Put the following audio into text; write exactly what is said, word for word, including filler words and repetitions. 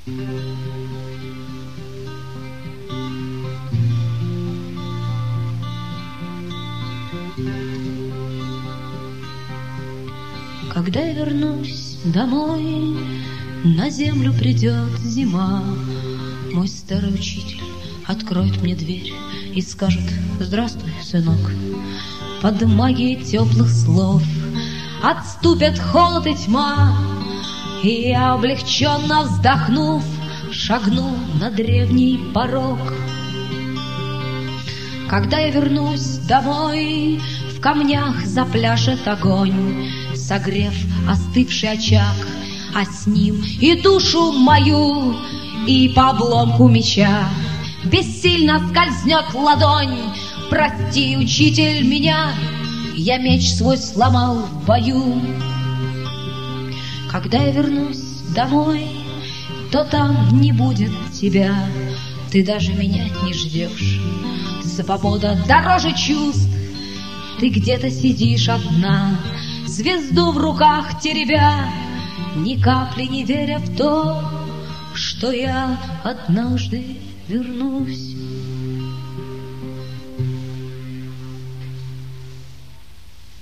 Когда я вернусь домой, на землю придет зима. Мой старый учитель откроет мне дверь и скажет: здравствуй, сынок. Под магией теплых слов отступят холод и тьма, и я, облегченно вздохнув, шагну на древний порог. Когда я вернусь домой, в камнях запляшет огонь, согрев остывший очаг, а с ним и душу мою, и по обломку меча бессильно скользнет ладонь. Прости, учитель, меня, я меч свой сломал в бою. Когда я вернусь домой, то там не будет тебя, ты даже меня не ждешь. Свобода дороже чувств, ты где-то сидишь одна, звезду в руках теребя, ни капли не веря в то, что я однажды вернусь.